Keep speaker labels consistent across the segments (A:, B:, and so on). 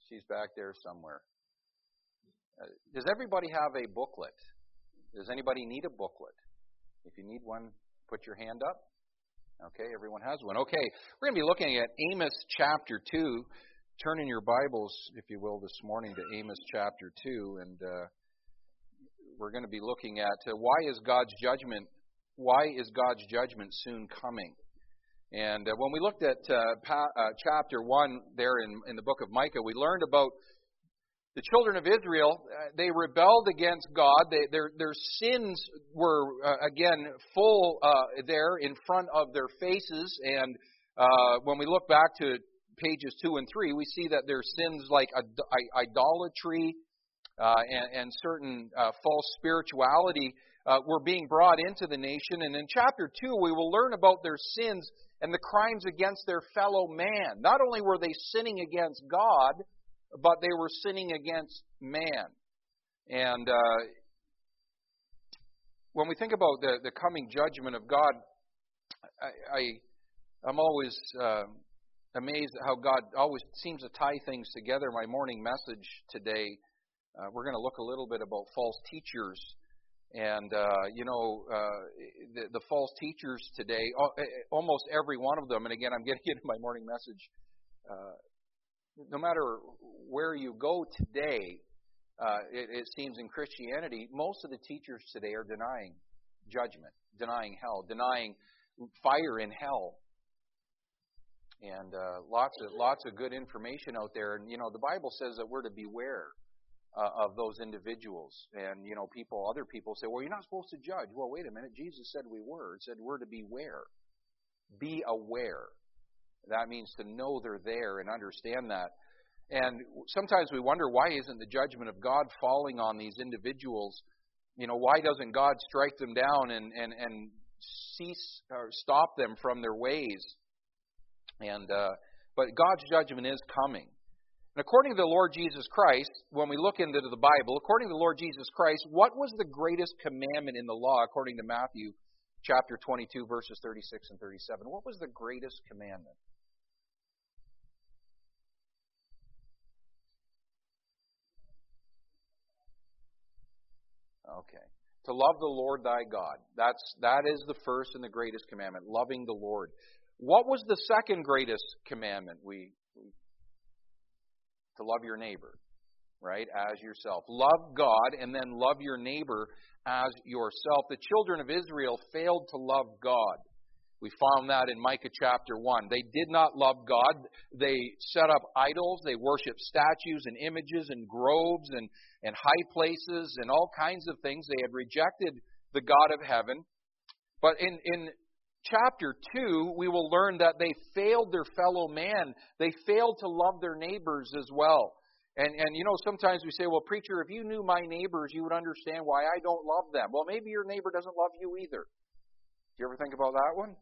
A: She's back there somewhere. Does everybody have a booklet? Does anybody need a booklet? If you need one, put your hand up. Okay, everyone has one. Okay, we're going to be looking at Amos chapter 2. Turn in your Bibles, if you will, this morning to Amos chapter 2, and we're going to be looking at why is God's judgment soon coming? And when we looked at chapter 1 there in the book of Micah, we learned about the children of Israel. They rebelled against God. Their sins were, again, full there in front of their faces. And when we look back to pages 2 and 3, we see that their sins like idolatry and certain false spirituality were being brought into the nation. And in chapter 2, we will learn about their sins and the crimes against their fellow man. Not only were they sinning against God, but they were sinning against man. And when we think about the coming judgment of God, I'm always amazed at how God always seems to tie things together. My morning message today, we're going to look a little bit about false teachers. And, the false teachers today, almost every one of them, and again, I'm getting into my morning message, no matter where you go today, it seems in Christianity, most of the teachers today are denying judgment, denying hell, denying fire in hell. And lots of good information out there. And, the Bible says that we're to beware of those individuals. And, other people say, well, you're not supposed to judge. Well, wait a minute. Jesus said we were. It said we're to beware. Be aware. That means to know they're there and understand that. And sometimes we wonder, why isn't the judgment of God falling on these individuals? Why doesn't God strike them down and cease or stop them from their ways? And but God's judgment is coming. And according to the Lord Jesus Christ, when we look into the Bible, according to the Lord Jesus Christ, what was the greatest commandment in the law according to Matthew chapter 22, verses 36 and 37? What was the greatest commandment? Okay. To love the Lord thy God. That is the first and the greatest commandment, loving the Lord. What was the second greatest commandment? To love your neighbor, right, as yourself. Love God and then love your neighbor as yourself. The children of Israel failed to love God. We found that in Micah chapter 1. They did not love God. They set up idols. They worshiped statues and images and groves and high places and all kinds of things. They had rejected the God of heaven. But in chapter 2, we will learn that they failed their fellow man. They failed to love their neighbors as well. And sometimes we say, well, preacher, if you knew my neighbors, you would understand why I don't love them. Well, maybe your neighbor doesn't love you either. Do you ever think about that one?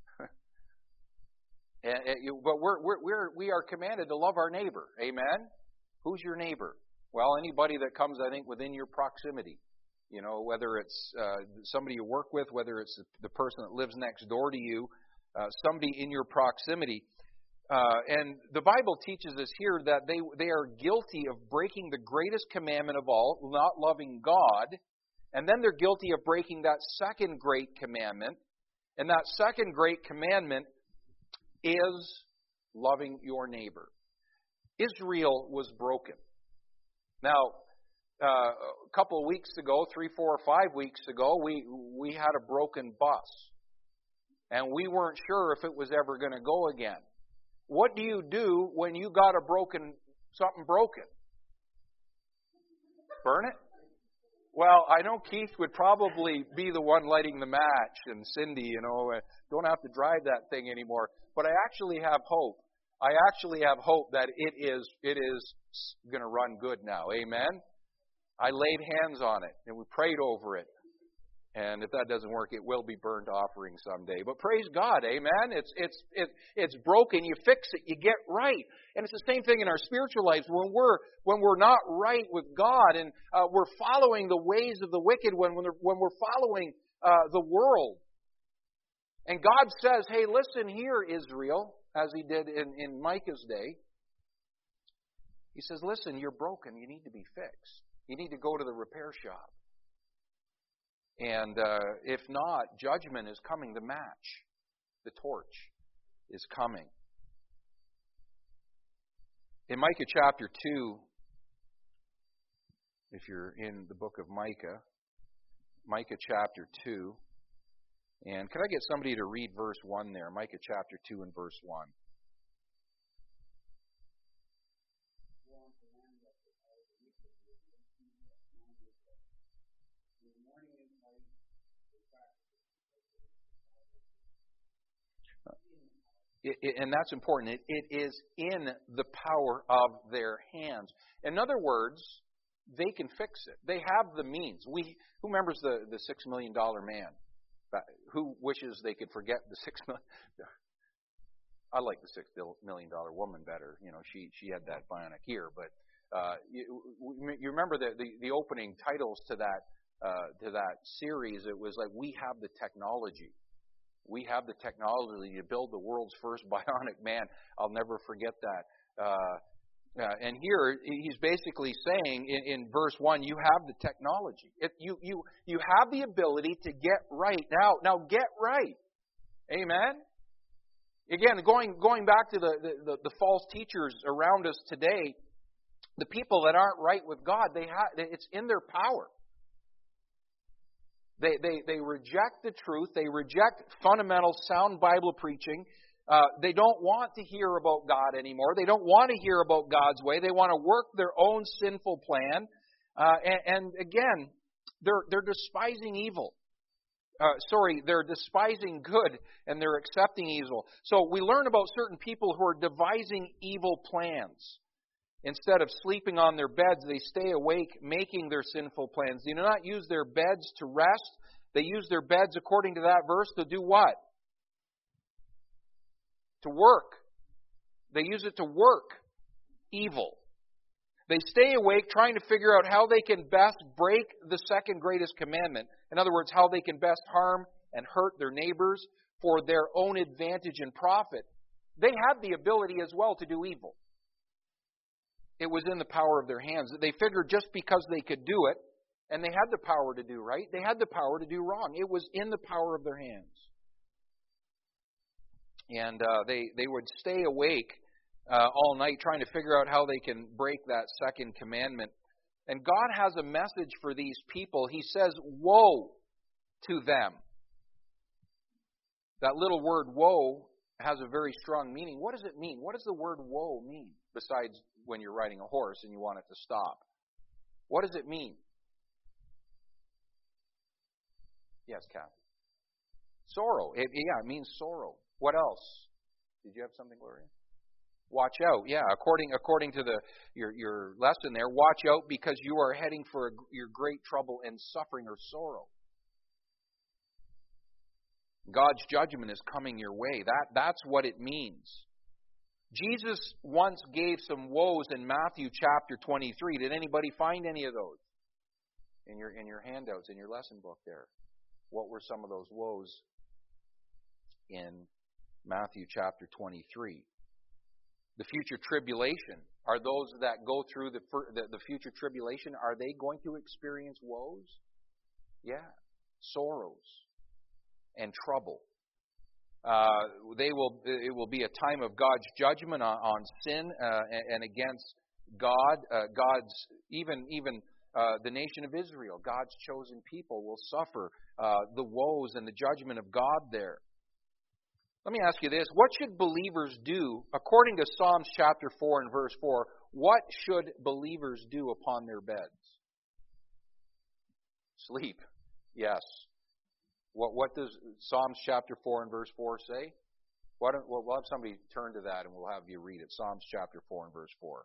A: But we are commanded to love our neighbor. Amen? Who's your neighbor? Well, anybody that comes, I think, within your proximity. Whether it's somebody you work with, whether it's the person that lives next door to you, somebody in your proximity. And the Bible teaches us here that they are guilty of breaking the greatest commandment of all, not loving God. And then they're guilty of breaking that second great commandment. And that second great commandment is loving your neighbor. Israel was broken. Now, a couple of weeks ago, 3, 4, or 5 weeks ago, we had a broken bus. And we weren't sure if it was ever going to go again. What do you do when you got something broken? Burn it? Well, I know Keith would probably be the one lighting the match, and Cindy, don't have to drive that thing anymore. But I actually have hope. I actually have hope that it is going to run good now. Amen? I laid hands on it, and we prayed over it. And if that doesn't work, it will be burnt offering someday. But praise God, amen? It's broken. You fix it. You get right. And it's the same thing in our spiritual lives. When we're not right with God, and we're following the ways of the wicked, when we're following the world. And God says, hey, listen here, Israel, as He did in Micah's day. He says, listen, you're broken. You need to be fixed. You need to go to the repair shop. And if not, judgment is coming. The match, the torch is coming. In Micah chapter 2, if you're in the book of Micah, Micah chapter 2, and can I get somebody to read verse 1 there? Micah chapter 2 and verse 1. And that's important. It is in the power of their hands. In other words, they can fix it. They have the means. Who remembers the $6 million man? Who wishes they could forget the $6 million? I like the $6 million woman better. You know, she had that bionic ear. But you remember the opening titles to that series? It was like, we have the technology. We have the technology to build the world's first bionic man. I'll never forget that. And here he's basically saying in verse 1, you have the technology. You have the ability to get right. Now get right. Amen? Again, going back to the false teachers around us today, the people that aren't right with God, it's in their power. They reject the truth. They reject fundamental sound Bible preaching. They don't want to hear about God anymore. They don't want to hear about God's way. They want to work their own sinful plan. And again, they're despising evil. They're despising good and they're accepting evil. So we learn about certain people who are devising evil plans. Instead of sleeping on their beds, they stay awake making their sinful plans. They do not use their beds to rest. They use their beds, according to that verse, to do what? To work. They use it to work evil. They stay awake trying to figure out how they can best break the second greatest commandment. In other words, how they can best harm and hurt their neighbors for their own advantage and profit. They had the ability as well to do evil. It was in the power of their hands. They figured just because they could do it, and they had the power to do right, they had the power to do wrong. It was in the power of their hands. And they would stay awake all night trying to figure out how they can break that second commandment. And God has a message for these people. He says, woe to them. That little word woe has a very strong meaning. What does it mean? What does the word woe mean? Besides when you're riding a horse and you want it to stop. What does it mean? Yes, Kathy. Sorrow. It means sorrow. What else? Did you have something, Gloria? Watch out. Yeah, according to your lesson there, watch out because you are heading for your great trouble and suffering or sorrow. God's judgment is coming your way. That's what it means. Jesus once gave some woes in Matthew chapter 23. Did anybody find any of those in your handouts, in your lesson book there? What were some of those woes in Matthew chapter 23? The future tribulation. Are those that go through the future tribulation, are they going to experience woes? Yeah. Sorrows and trouble. It will be a time of God's judgment on sin and against God. God's even the nation of Israel, God's chosen people, will suffer the woes and the judgment of God there. Let me ask you this: what should believers do according to Psalms chapter 4 and verse 4? What should believers do upon their beds? Sleep. Yes. What does Psalms chapter 4 and verse 4 say? We'll have somebody turn to that and we'll have you read it. Psalms chapter 4 and verse 4.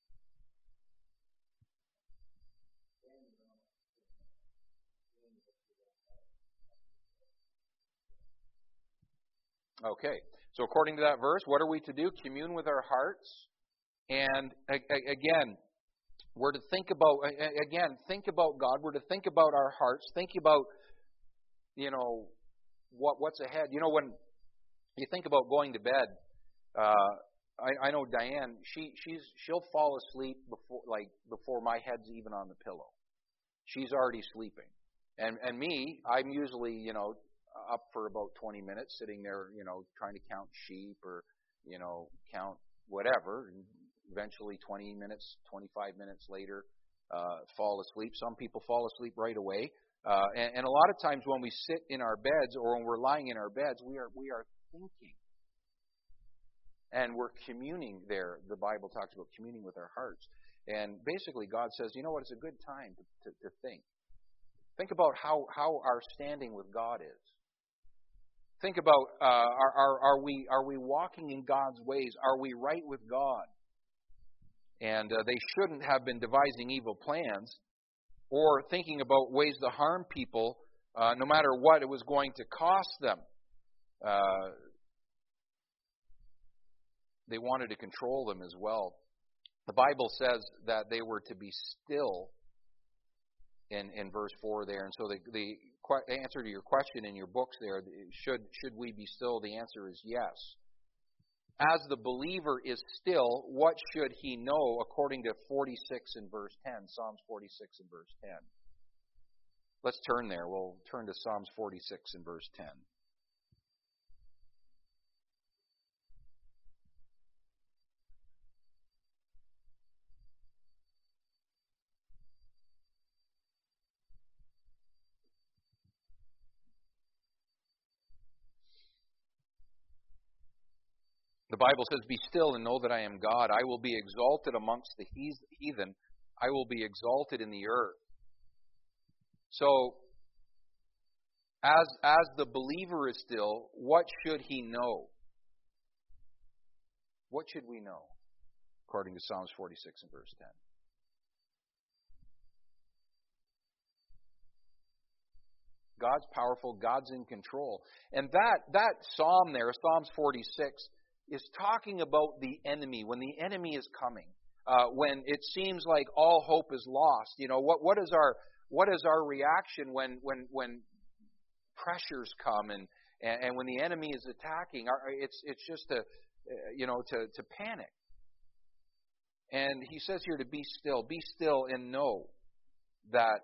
A: Okay. So according to that verse, what are we to do? Commune with our hearts. And again, we're to think about God. We're to think about our hearts. Think about what's ahead. When you think about going to bed, I know Diane. She'll fall asleep before my head's even on the pillow. She's already sleeping, and me, I'm usually up for about 20 minutes, sitting there, trying to count sheep or count whatever, and eventually 20 minutes, 25 minutes later, fall asleep. Some people fall asleep right away, and a lot of times when we sit in our beds or when we're lying in our beds, we are thinking. And we're communing there. The Bible talks about communing with our hearts. And basically God says, you know what, it's a good time to think. Think about how our standing with God is. Think about, are we walking in God's ways? Are we right with God? And they shouldn't have been devising evil plans or thinking about ways to harm people, no matter what it was going to cost them. They wanted to control them as well. The Bible says that they were to be still in verse 4 there. And so the answer to your question in your books there, should we be still? The answer is yes. As the believer is still, what should he know according to 46 in verse 10, Psalms 46 in verse 10? Let's turn there. We'll turn to Psalms 46 in verse 10. The Bible says, be still and know that I am God. I will be exalted amongst the heathen. I will be exalted in the earth. So, as the believer is still, what should he know? What should we know? According to Psalms 46 and verse 10. God's powerful. God's in control. And that psalm there, Psalms 46, is talking about the enemy, when the enemy is coming, when it seems like all hope is lost. What is our reaction when pressures come and when the enemy is attacking? It's just to panic. And he says here to be still and know that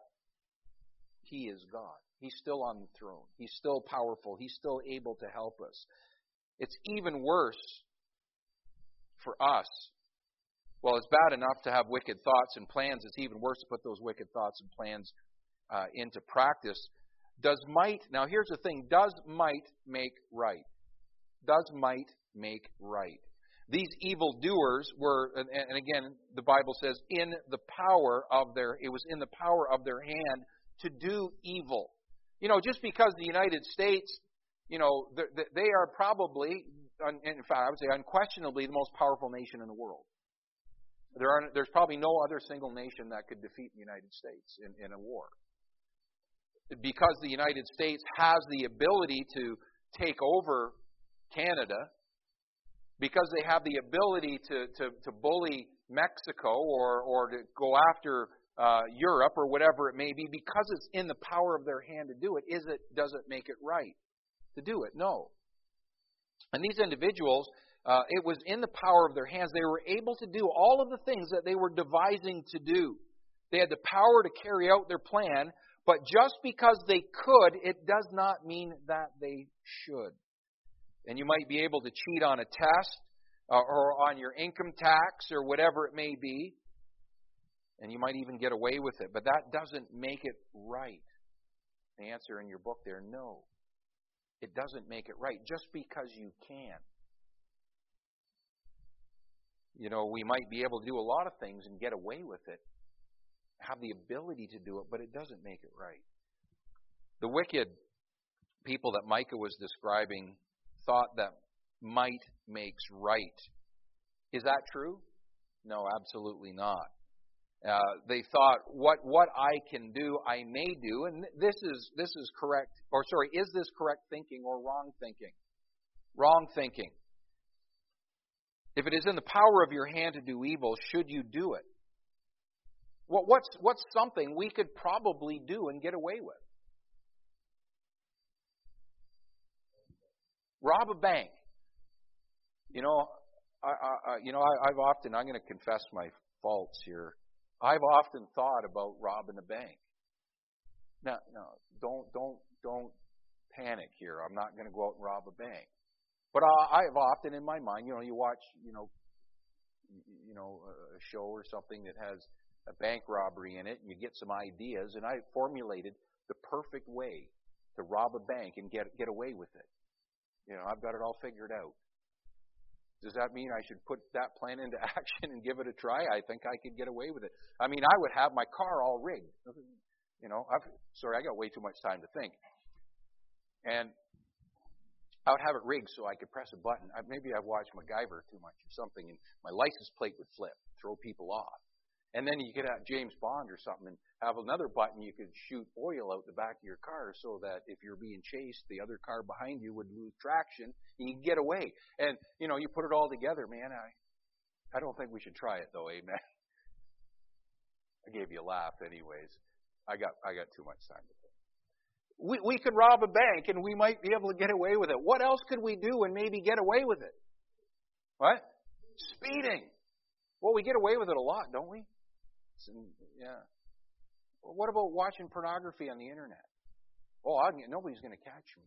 A: He is God. He's still on the throne. He's still powerful. He's still able to help us. It's even worse for us. Well, it's bad enough to have wicked thoughts and plans. It's even worse to put those wicked thoughts and plans into practice. Now here's the thing, does might make right? Does might make right? These evildoers were, and again, the Bible says, it was in the power of their hand to do evil. Just because the United States, they are probably, in fact, I would say unquestionably the most powerful nation in the world. There's probably no other single nation that could defeat the United States in a war. Because the United States has the ability to take over Canada, because they have the ability to bully Mexico or to go after Europe or whatever it may be, because it's in the power of their hand to do it, does it make it right to do it? No. And these individuals, it was in the power of their hands. They were able to do all of the things that they were devising to do. They had the power to carry out their plan, but just because they could, it does not mean that they should. And you might be able to cheat on a test or on your income tax or whatever it may be, and you might even get away with it, but that doesn't make it right. The answer in your book there, no. It doesn't make it right just because you can. We might be able to do a lot of things and get away with it, have the ability to do it, but it doesn't make it right. The wicked people that Micah was describing thought that might makes right. Is that true? No, absolutely not. They thought, what I can do, I may do, and this is correct, is this correct thinking or wrong thinking? Wrong thinking. If it is in the power of your hand to do evil, should you do it? What's something we could probably do and get away with? Rob a bank. I've often, I'm going to confess my faults here. I've often thought about robbing a bank. Now, don't panic here. I'm not going to go out and rob a bank. But I've often in my mind, you watch, a show or something that has a bank robbery in it, and you get some ideas, and I formulated the perfect way to rob a bank and get away with it. I've got it all figured out. Does that mean I should put that plan into action and give it a try? I think I could get away with it. I mean, I would have my car all rigged. I got way too much time to think. And I would have it rigged so I could press a button. Maybe I've watched MacGyver too much or something, and my license plate would flip, throw people off. And then you could have James Bond or something and have another button you could shoot oil out the back of your car so that if you're being chased, the other car behind you would lose traction and you can get away. And, you put it all together, man. I don't think we should try it, though, amen? I gave you a laugh anyways. I got too much time to think. We could rob a bank and we might be able to get away with it. What else could we do and maybe get away with it? What? Speeding. Well, we get away with it a lot, don't we? Yeah. Well, what about watching pornography on the internet? Oh, nobody's going to catch me.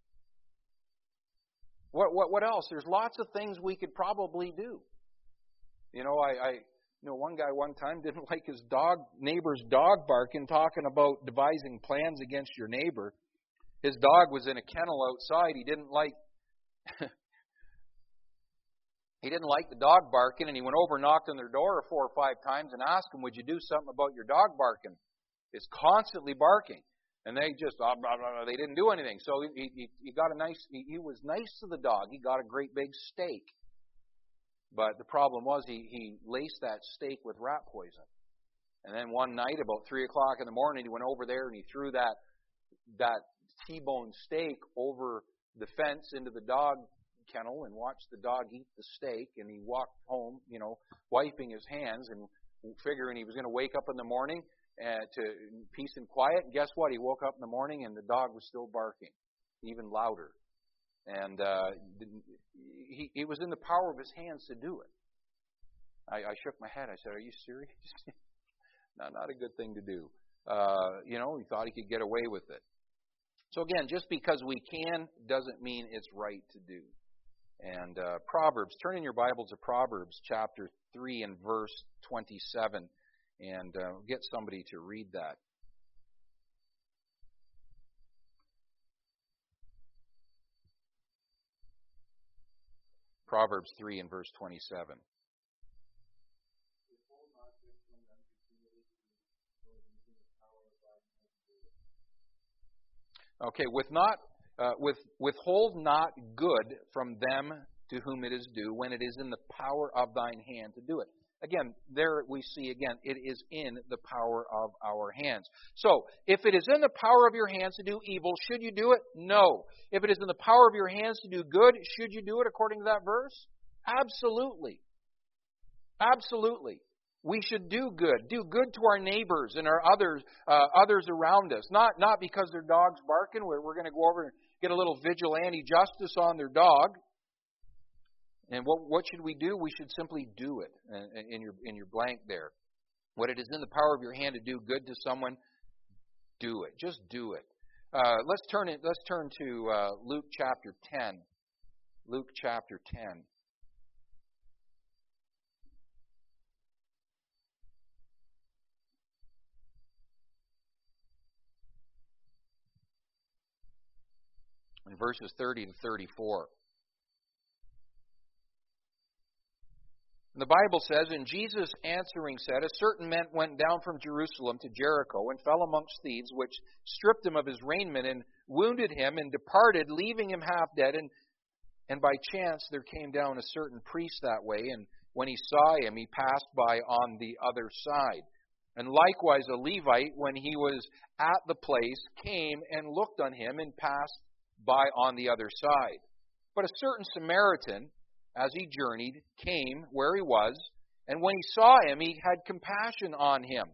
A: What else? There's lots of things we could probably do. I one guy one time didn't like his neighbor's dog barking, talking about devising plans against your neighbor. His dog was in a kennel outside. He didn't like the dog barking, and he went over and knocked on their door 4 or 5 times and asked them, would you do something about your dog barking? It's constantly barking. And they just, they didn't do anything. So he got he was nice to the dog. He got a great big steak. But the problem was he laced that steak with rat poison. And then one night, about 3 o'clock in the morning, he went over there and he threw that T-bone steak over the fence into the dog kennel and watched the dog eat the steak, and he walked home, wiping his hands and figuring he was going to wake up in the morning to peace and quiet. And guess what? He woke up in the morning and the dog was still barking, even louder. And it was in the power of his hands to do it. I shook my head. I said, "Are you serious?" No, not a good thing to do. He thought he could get away with it. So again, just because we can doesn't mean it's right to do. And Proverbs, turn in your Bibles to Proverbs chapter 3 and verse 27, and get somebody to read that. Proverbs 3 and verse 27. Okay, withhold not good from them to whom it is due, when it is in the power of thine hand to do it. Again, there we see again, it is in the power of our hands. So, if it is in the power of your hands to do evil, should you do it? No. If it is in the power of your hands to do good, should you do it according to that verse? Absolutely. Absolutely. We should do good to our neighbors and our others around us. Not because their dog's barking. We're going to go over and get a little vigilante justice on their dog. And what should we do? We should simply do it. In your blank there, when it is in the power of your hand to do good to someone, do it. Just do it. Let's turn to Luke chapter 10. Luke chapter 10. In verses 30 to 34. And the Bible says, and Jesus answering said, a certain man went down from Jerusalem to Jericho and fell amongst thieves, which stripped him of his raiment and wounded him and departed, leaving him half dead. And by chance there came down a certain priest that way, and when he saw him, he passed by on the other side. And likewise a Levite, when he was at the place, came and looked on him and passed by on the other side. But a certain Samaritan, as he journeyed, came where he was, and when he saw him, he had compassion on him.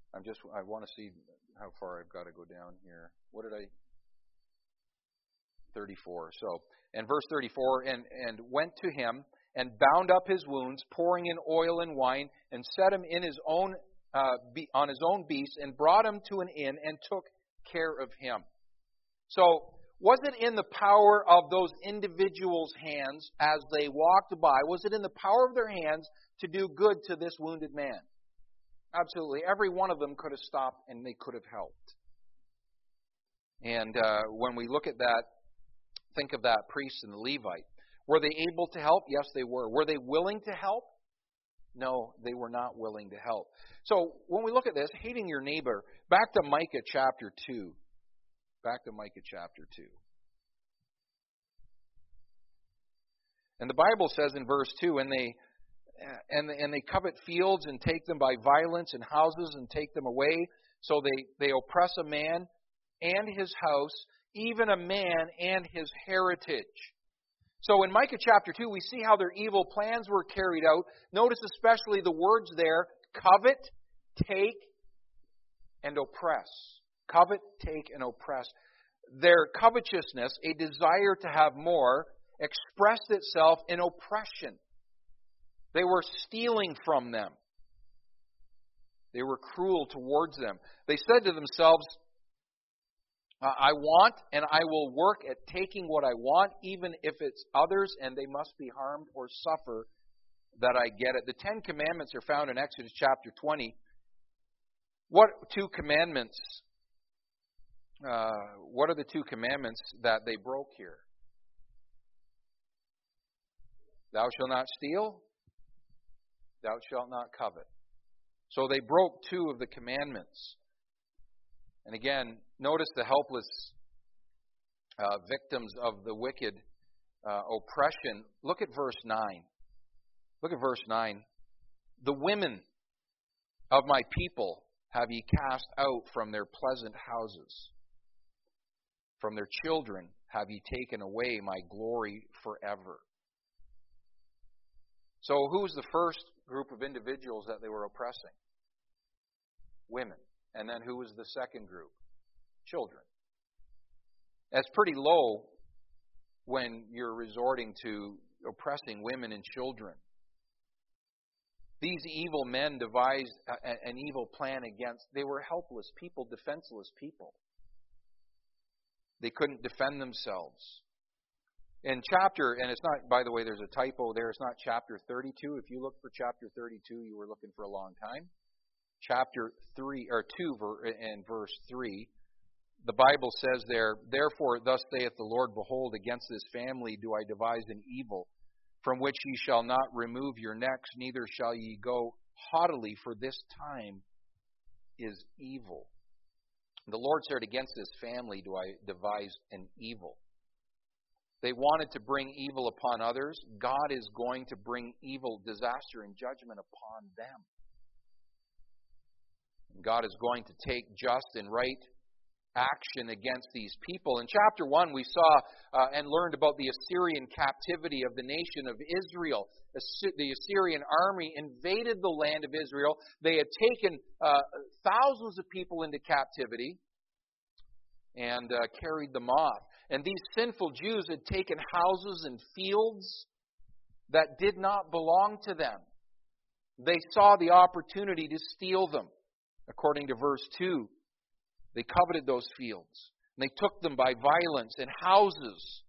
A: I want to see how far I've got to go down here. What did I... 34. So, and verse 34, and went to him and bound up his wounds, pouring in oil and wine, and set him in his own on his own beast, and brought him to an inn, and took care of him. So, was it in the power of those individuals' hands as they walked by? Was it in the power of their hands to do good to this wounded man? Absolutely. Every one of them could have stopped and they could have helped. And when we look at that, think of that priest and the Levite. Were they able to help? Yes, they were. Were they willing to help? No, they were not willing to help. So when we look at this, hating your neighbor, back to Micah chapter 2. Back to Micah chapter 2. And the Bible says in verse 2, and they covet fields and take them by violence, and houses and take them away. So they oppress a man and his house, even a man and his heritage. So in Micah chapter 2, we see how their evil plans were carried out. Notice especially the words there, covet, take, and oppress. Covet, take, and oppress. Their covetousness, a desire to have more, expressed itself in oppression. They were stealing from them. They were cruel towards them. They said to themselves, I want and I will work at taking what I want, even if it's others, and they must be harmed or suffer that I get it. The 10 Commandments are found in Exodus chapter 20. What two commandments? What are the two commandments that they broke here? Thou shalt not steal. Thou shalt not covet. So they broke two of the commandments. And again, notice the helpless victims of the wicked oppression. Look at verse 9. Look at verse 9. The women of my people have ye cast out from their pleasant houses. From their children have ye taken away my glory forever. So who's the first group of individuals that they were oppressing? Women. And then who was the second group? Children. That's pretty low when you're resorting to oppressing women and children. These evil men devised an evil plan against, they were helpless people, defenseless people. They couldn't defend themselves. In chapter, and it's not, by the way, there's a typo there, it's not chapter 32. If you look for chapter 32, you were looking for a long time. Chapter 3 or 2 and verse 3, the Bible says there, therefore thus saith the Lord, behold, against this family do I devise an evil, from which ye shall not remove your necks, neither shall ye go haughtily, for this time is evil. The Lord said, against this family do I devise an evil. They wanted to bring evil upon others. God is going to bring evil, disaster, and judgment upon them. God is going to take just and right action against these people. In chapter 1, we saw and learned about the Assyrian captivity of the nation of Israel. The Assyrian army invaded the land of Israel. They had taken thousands of people into captivity and carried them off. And these sinful Jews had taken houses and fields that did not belong to them. They saw the opportunity to steal them. According to verse 2, they coveted those fields. And they took them by violence, and houses.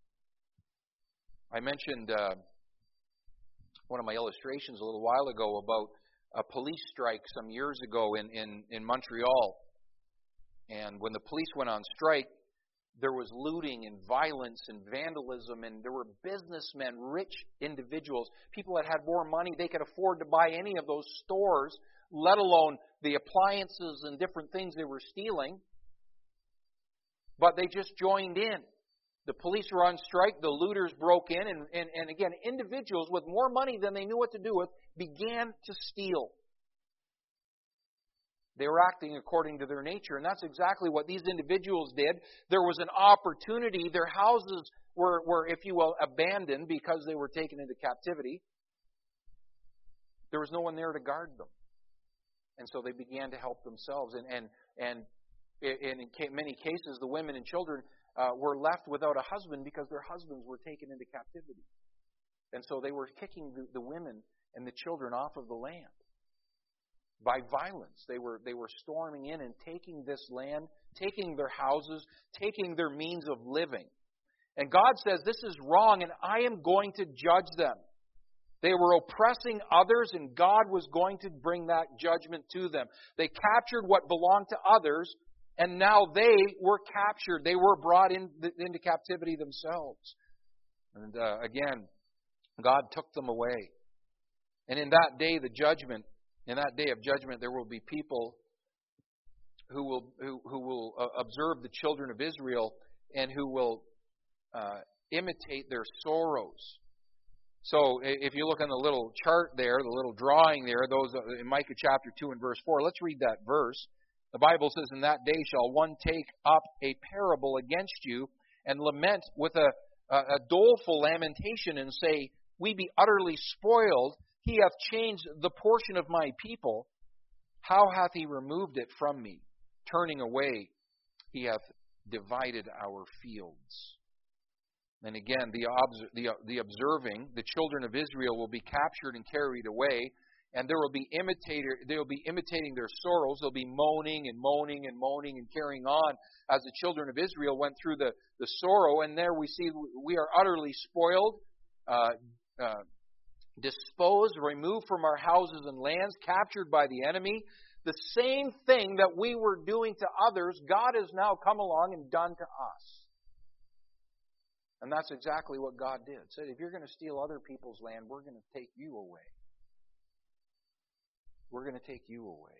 A: I mentioned one of my illustrations a little while ago about a police strike some years ago in Montreal. And when the police went on strike, there was looting and violence and vandalism, and there were businessmen, rich individuals, people that had more money, they could afford to buy any of those stores, let alone the appliances and different things they were stealing. But they just joined in. The police were on strike, the looters broke in, and again, individuals with more money than they knew what to do with began to steal. They were acting according to their nature, and that's exactly what these individuals did. There was an opportunity. Their houses were, if you will, abandoned because they were taken into captivity. There was no one there to guard them. And so they began to help themselves. And in many cases, the women and children were left without a husband because their husbands were taken into captivity. And so they were kicking the women and the children off of the land by violence. They were storming in and taking this land, taking their houses, taking their means of living. And God says, this is wrong, and I am going to judge them. They were oppressing others, and God was going to bring that judgment to them. They captured what belonged to others, and now they were captured. They were brought into captivity themselves. And again, God took them away. And in that day of judgment, there will be people who will observe the children of Israel and who will imitate their sorrows. So if you look on the little chart there, the little drawing there, those in Micah chapter 2 and verse 4, let's read that verse. The Bible says, "In that day shall one take up a parable against you and lament with a doleful lamentation and say, we be utterly spoiled. He hath changed the portion of my people. How hath he removed it from me? Turning away, he hath divided our fields." And again, the observing, the children of Israel will be captured and carried away, and they will be imitating their sorrows. They'll be moaning and moaning and moaning and carrying on as the children of Israel went through the sorrow. And there we see we are utterly spoiled, disposed, removed from our houses and lands, captured by the enemy. The same thing that we were doing to others, God has now come along and done to us. And that's exactly what God did. Said, if you're going to steal other people's land, we're going to take you away. We're going to take you away.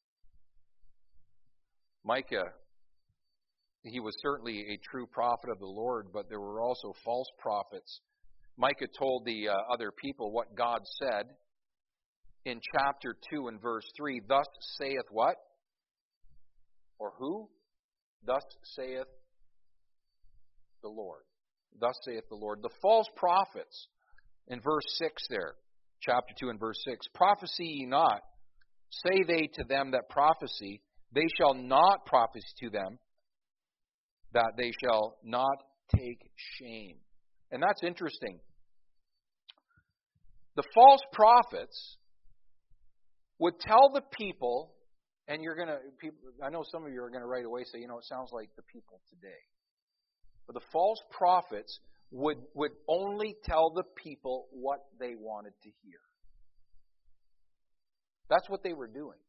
A: Micah, he was certainly a true prophet of the Lord, but there were also false prophets. Micah told the other people what God said in chapter 2 and verse 3. Thus saith what? Or who? Thus saith the Lord. Thus saith the Lord. The false prophets, in verse 6 there, chapter 2 and verse 6, prophesy ye not, say they to them that prophesy, they shall not prophesy to them, that they shall not take shame. And that's interesting. The false prophets would tell the people, and I know some of you are going to right away say, it sounds like the people today. But the false prophets would only tell the people what they wanted to hear. That's what they were doing.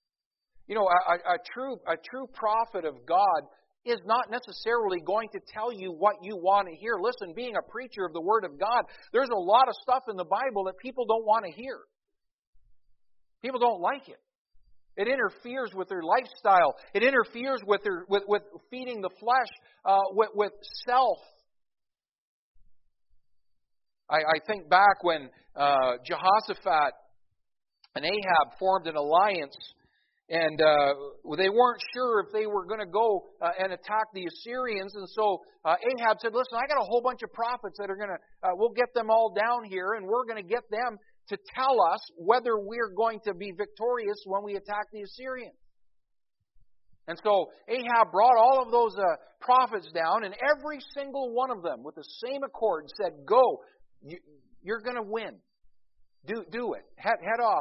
A: A true prophet of God is not necessarily going to tell you what you want to hear. Listen, being a preacher of the Word of God, there's a lot of stuff in the Bible that people don't want to hear. People don't like it. It interferes with their lifestyle. It interferes with feeding the flesh, with self. I think back when Jehoshaphat and Ahab formed an alliance, and they weren't sure if they were going to go and attack the Assyrians. And so Ahab said, listen, I got a whole bunch of prophets that are going to, we'll get them all down here, and we're going to get them to tell us whether we're going to be victorious when we attack the Assyrians. And so Ahab brought all of those prophets down, and every single one of them, with the same accord, said, go, you're going to win. Do it. Head off.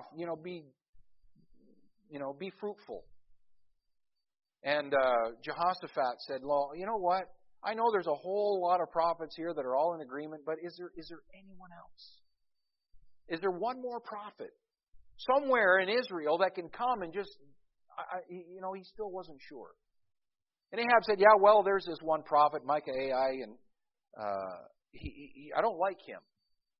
A: Be fruitful. And Jehoshaphat said, well, you know what? I know there's a whole lot of prophets here that are all in agreement, but is there anyone else? Is there one more prophet somewhere in Israel that can come and just, he still wasn't sure. And Ahab said, yeah, well, there's this one prophet, Micah, and I don't like him.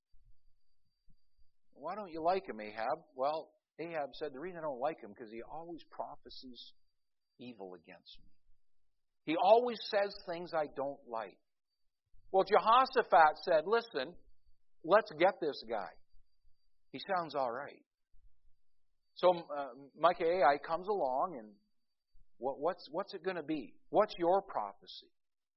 A: Why don't you like him, Ahab? Well, Ahab said, the reason I don't like him because he always prophesies evil against me. He always says things I don't like. Well, Jehoshaphat said, listen, let's get this guy. He sounds all right. So Micah comes along, and what's it going to be? What's your prophecy?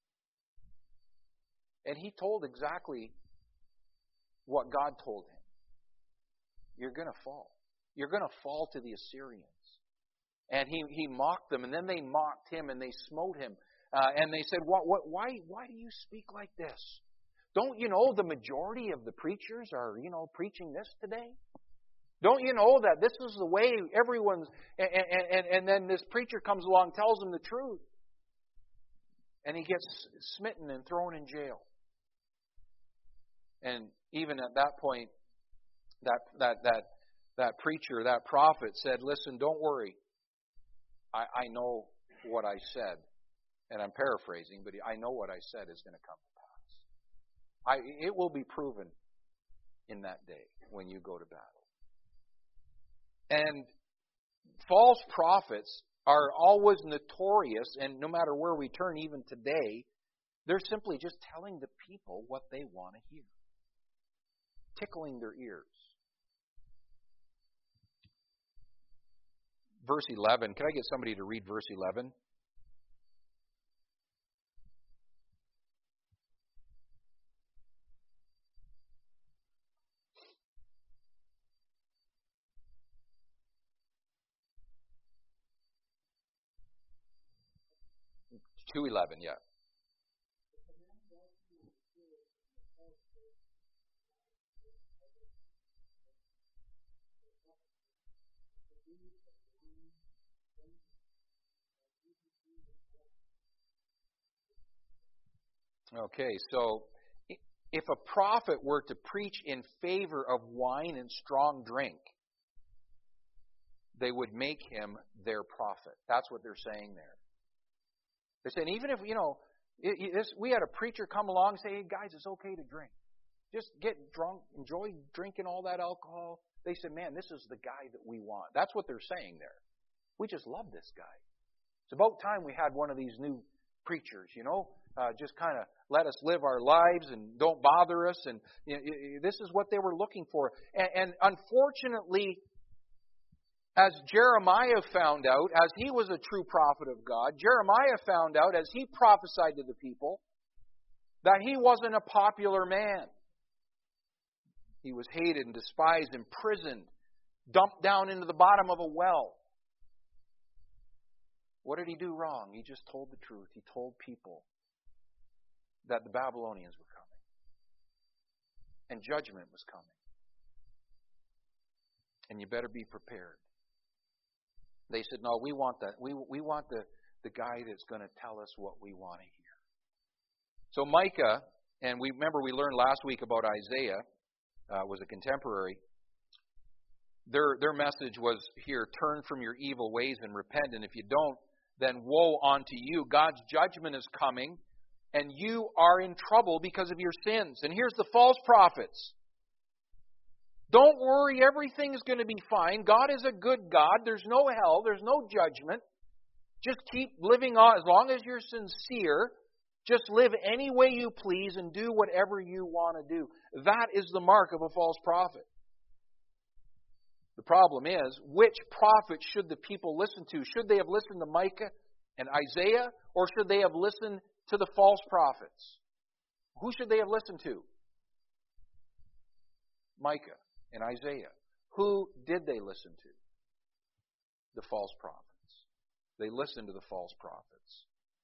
A: And he told exactly what God told him. You're going to fall. You're going to fall to the Assyrians. And he mocked them, and then they mocked him, and they smote him And they said, why do you speak like this? Don't you know the majority of the preachers are, preaching this today? Don't you know that this is the way everyone's... And then this preacher comes along, tells them the truth. And he gets smitten and thrown in jail. And even at that point, that preacher, that prophet said, listen, don't worry. I know what I said. And I'm paraphrasing, but I know what I said is going to come to pass. It will be proven in that day when you go to battle. And false prophets are always notorious, and no matter where we turn, even today, they're simply just telling the people what they want to hear, tickling their ears. Verse 11, can I get somebody to read verse 11? Two 11, yeah. Okay, so if a prophet were to preach in favor of wine and strong drink, they would make him their prophet. That's what they're saying there. They're saying, even if, we had a preacher come along and say, hey, guys, it's okay to drink. Just get drunk, enjoy drinking all that alcohol. They said, man, this is the guy that we want. That's what they're saying there. We just love this guy. It's about time we had one of these new preachers, just kind of let us live our lives and don't bother us. And this is what they were looking for. And unfortunately, as Jeremiah found out, as he was a true prophet of God, Jeremiah found out, as he prophesied to the people, that he wasn't a popular man. He was hated and despised, imprisoned, dumped down into the bottom of a well. What did he do wrong? He just told the truth. He told people that the Babylonians were coming. And judgment was coming. And you better be prepared. They said, no, we want that. We want the guy that's going to tell us what we want to hear. So Micah, and we learned last week about Isaiah, was a contemporary. Their message was here, turn from your evil ways and repent, and if you don't, then woe unto you. God's judgment is coming, and you are in trouble because of your sins. And here's the false prophets. Don't worry, everything's going to be fine. God is a good God. There's no hell. There's no judgment. Just keep living on. As long as you're sincere, just live any way you please and do whatever you want to do. That is the mark of a false prophet. The problem is, which prophet should the people listen to? Should they have listened to Micah and Isaiah, or should they have listened to the false prophets? Who should they have listened to? Micah and Isaiah. Who did they listen to? The false prophets. They listened to the false prophets.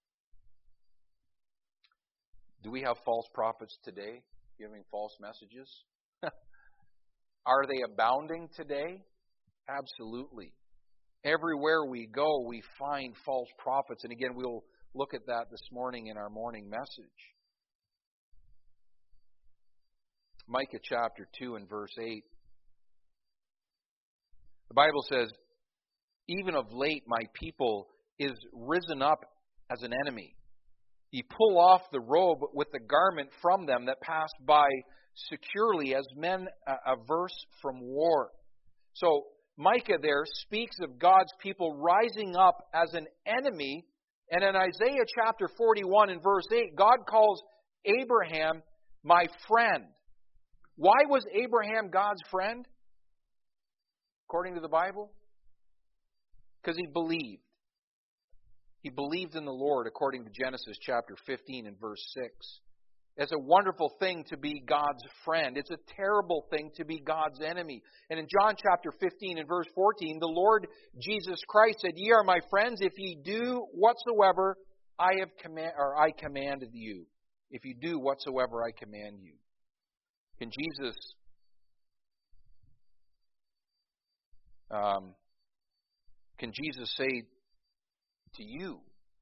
A: Do we have false prophets today giving false messages? Are they abounding today? Absolutely. Everywhere we go, we find false prophets. And again, we'll look at that this morning in our morning message. Micah chapter 2 and verse 8. The Bible says, even of late my people is risen up as an enemy. Ye pull off the robe with the garment from them that pass by securely as men averse from war. So Micah there speaks of God's people rising up as an enemy. And in Isaiah chapter 41 and verse 8, God calls Abraham my friend. Why was Abraham God's friend? According to the Bible? Because he believed. He believed in the Lord according to Genesis chapter 15 and verse 6. It's a wonderful thing to be God's friend. It's a terrible thing to be God's enemy. And in John chapter 15 and verse 14, the Lord Jesus Christ said, Ye are my friends if ye do whatsoever I commanded you, if you do whatsoever I command you. Can Jesus say to you,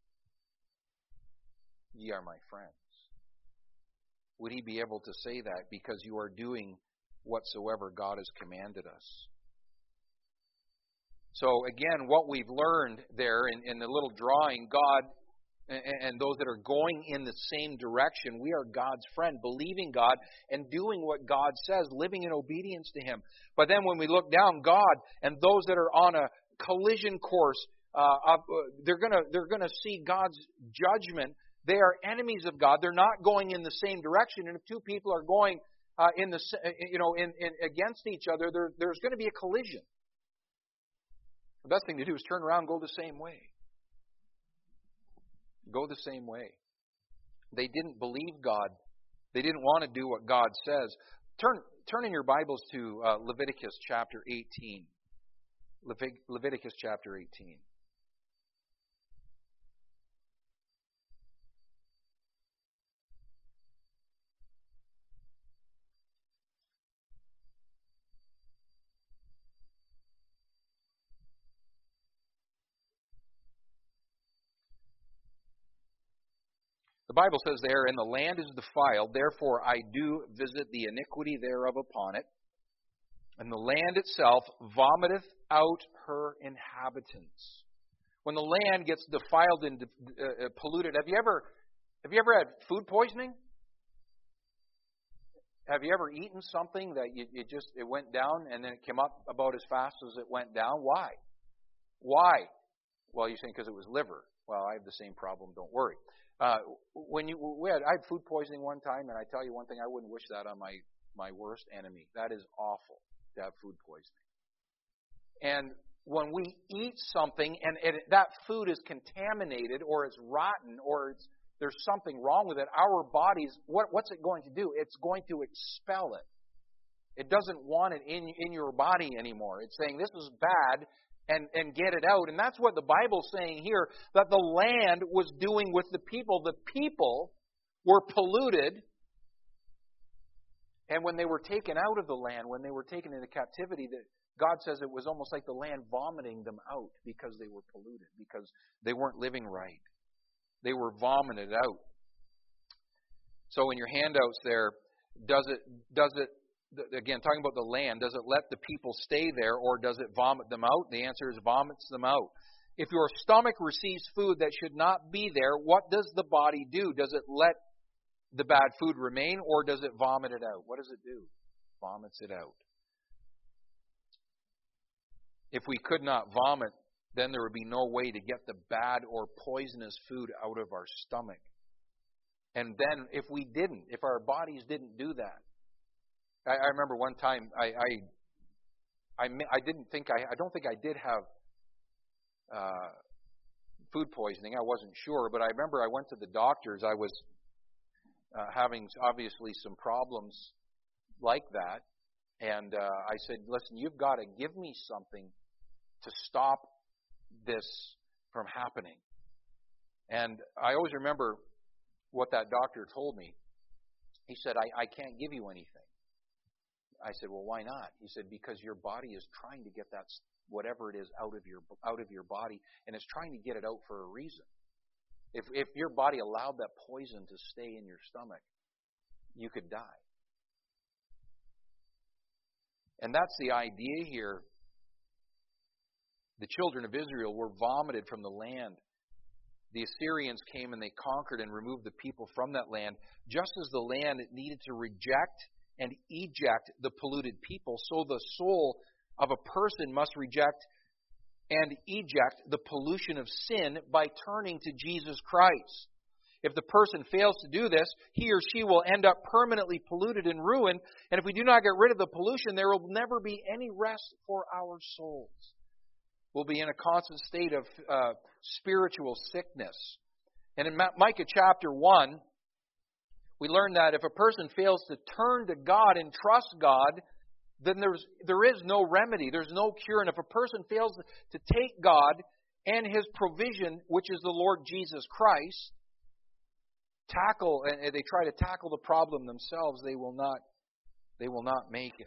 A: ye are my friends? Would He be able to say that because you are doing whatsoever God has commanded us? So again, what we've learned there in the little drawing, God and those that are going in the same direction, we are God's friend, believing God and doing what God says, living in obedience to Him. But then when we look down, God and those that are on a collision course, they're gonna see God's judgment. They are enemies of God. They're not going in the same direction. And if two people are going against each other, there's going to be a collision. The best thing to do is turn around and go the same way. Go the same way. They didn't believe God. They didn't want to do what God says. Turn in your Bibles to Leviticus chapter 18. Leviticus chapter 18. The Bible says there, and the land is defiled, therefore I do visit the iniquity thereof upon it, and the land itself vomiteth out her inhabitants. When the land gets defiled and polluted, have you ever had food poisoning? Have you ever eaten something that it went down and then it came up about as fast as it went down? Why? Well, you're saying because it was liver. Well, I have the same problem. Don't worry. I had food poisoning one time, and I tell you one thing, I wouldn't wish that on my worst enemy. That is awful to have food poisoning. And when we eat something and that food is contaminated or it's rotten or there's something wrong with it, our bodies, what's it going to do? It's going to expel it. It doesn't want it in your body anymore. It's saying this is bad. And get it out. And that's what the Bible's saying here, that the land was doing with the people. The people were polluted. And when they were taken out of the land, when they were taken into captivity, that God says it was almost like the land vomiting them out because they were polluted, because they weren't living right. They were vomited out. So in your handouts there, does it again, talking about the land, does it let the people stay there or does it vomit them out? The answer is vomits them out. If your stomach receives food that should not be there, what does the body do? Does it let the bad food remain or does it vomit it out? What does it do? Vomits it out. If we could not vomit, then there would be no way to get the bad or poisonous food out of our stomach. And then if our bodies didn't do that, I remember one time I don't think I did have food poisoning. I wasn't sure, but I remember I went to the doctors. I was having obviously some problems like that, and I said, "Listen, you've got to give me something to stop this from happening." And I always remember what that doctor told me. He said, "I can't give you anything." I said, "Well, why not?" He said, "Because your body is trying to get that whatever it is out of your body, and it's trying to get it out for a reason. If your body allowed that poison to stay in your stomach, you could die." And that's the idea here. The children of Israel were vomited from the land. The Assyrians came and they conquered and removed the people from that land, just as the land needed to reject and eject the polluted people, so the soul of a person must reject and eject the pollution of sin by turning to Jesus Christ. If the person fails to do this, he or she will end up permanently polluted and ruined, and if we do not get rid of the pollution, there will never be any rest for our souls. We'll be in a constant state of spiritual sickness. And in Micah chapter 1, we learn that if a person fails to turn to God and trust God, then there is no remedy. There's no cure. And if a person fails to take God and His provision, which is the Lord Jesus Christ, and they try to tackle the problem themselves, they will not make it.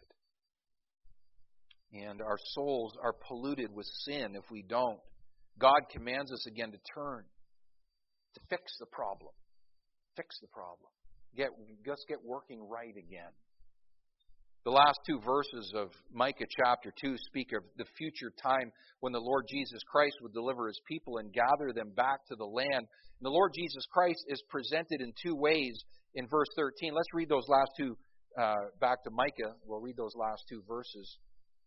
A: And our souls are polluted with sin if we don't. God commands us again to turn, to fix the problem. Fix the problem. Let's get working right again. The last two verses of Micah chapter 2 speak of the future time when the Lord Jesus Christ would deliver His people and gather them back to the land. And the Lord Jesus Christ is presented in two ways in verse 13. Let's read those last two, back to Micah. We'll read those last two verses.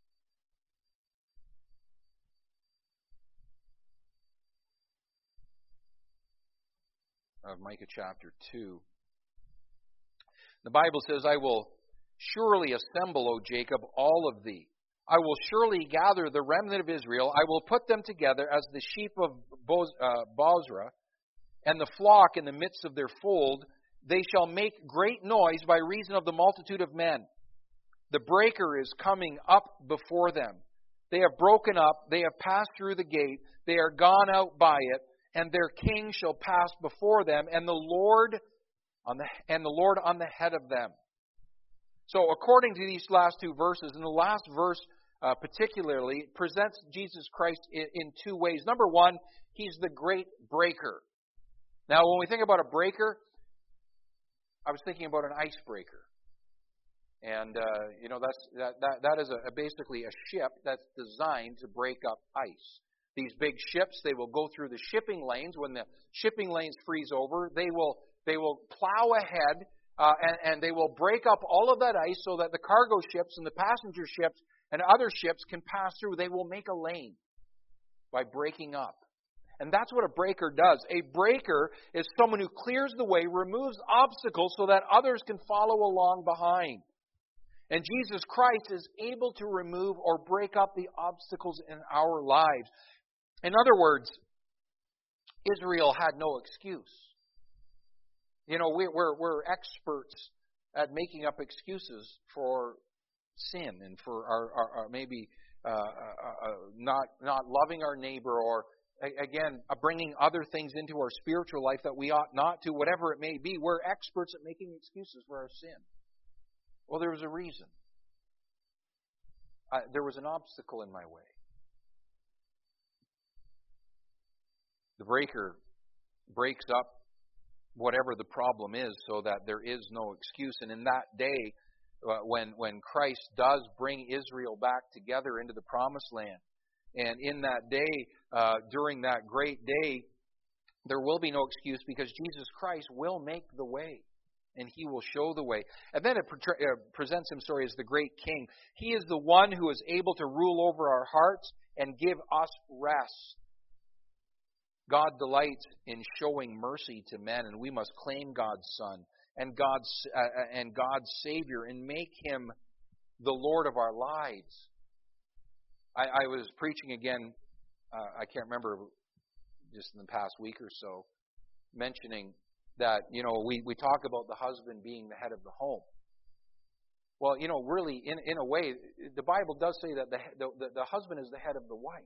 A: Of Micah chapter 2. The Bible says, I will surely assemble, O Jacob, all of thee. I will surely gather the remnant of Israel. I will put them together as the sheep of Bozrah, and the flock in the midst of their fold. They shall make great noise by reason of the multitude of men. The breaker is coming up before them. They have broken up. They have passed through the gate. They are gone out by it. And their king shall pass before them, and the Lord on the head of them. So, according to these last two verses, and the last verse particularly presents Jesus Christ in two ways. Number one, He's the great breaker. Now, when we think about a breaker, I was thinking about an icebreaker, and that is basically a ship that's designed to break up ice. These big ships, they will go through the shipping lanes. When the shipping lanes freeze over, they will plow ahead and they will break up all of that ice so that the cargo ships and the passenger ships and other ships can pass through. They will make a lane by breaking up. And that's what a breaker does. A breaker is someone who clears the way, removes obstacles so that others can follow along behind. And Jesus Christ is able to remove or break up the obstacles in our lives. In other words, Israel had no excuse. We're experts at making up excuses for sin and for our maybe not loving our neighbor, or again bringing other things into our spiritual life that we ought not to. Whatever it may be, we're experts at making excuses for our sin. Well, there was a reason. There was an obstacle in my way. The breaker breaks up whatever the problem is so that there is no excuse. And in that day, when Christ does bring Israel back together into the promised land, and in that day, during that great day, there will be no excuse because Jesus Christ will make the way. And He will show the way. And then it presents Him, as the great King. He is the one who is able to rule over our hearts and give us rest. God delights in showing mercy to men, and we must claim God's Son and God's Savior and make Him the Lord of our lives. I was preaching again, I can't remember, just in the past week or so, mentioning that, we talk about the husband being the head of the home. Well, really, in a way, the Bible does say that the husband is the head of the wife.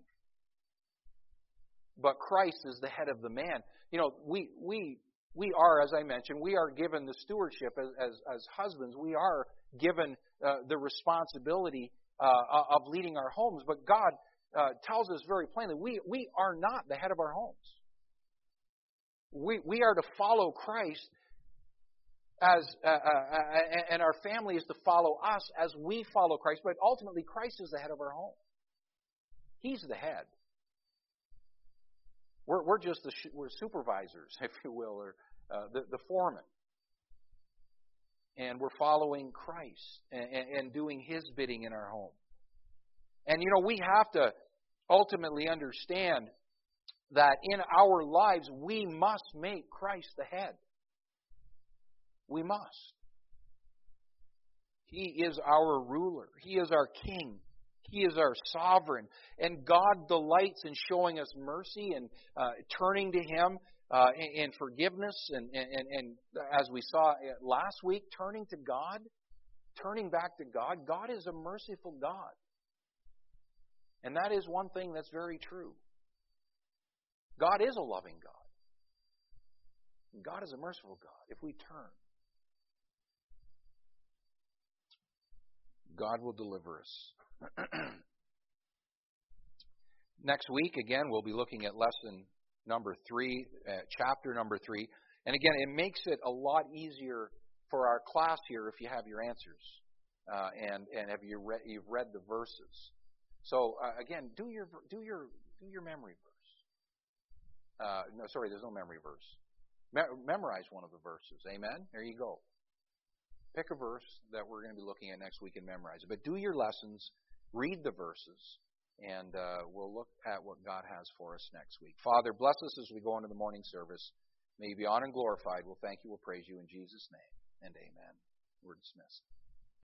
A: But Christ is the head of the man. We are, as I mentioned, we are given the stewardship as husbands. We are given the responsibility of leading our homes. But God tells us very plainly, we are not the head of our homes. We are to follow Christ and our family is to follow us as we follow Christ. But ultimately, Christ is the head of our home. He's the head. We're just we're supervisors, if you will, or the foreman. And we're following Christ and doing His bidding in our home. And we have to ultimately understand that in our lives we must make Christ the head. We must. He is our ruler. He is our king. He is our sovereign. And God delights in showing us mercy and turning to Him in forgiveness. And as we saw last week, turning to God, turning back to God. God is a merciful God. And that is one thing that's very true. God is a loving God. And God is a merciful God. If we turn, God will deliver us. Next week, again, we'll be looking at lesson number 3, chapter number 3. And again, it makes it a lot easier for our class here if you have your answers and have you've read the verses. So again, do your memory verse. No, sorry, there's no memory verse. Memorize one of the verses. Amen. There you go. Pick a verse that we're going to be looking at next week and memorize it. But do your lessons, read the verses, and we'll look at what God has for us next week. Father, bless us as we go into the morning service. May you be honored and glorified. We'll thank you. We'll praise you in Jesus' name. And amen. We're dismissed.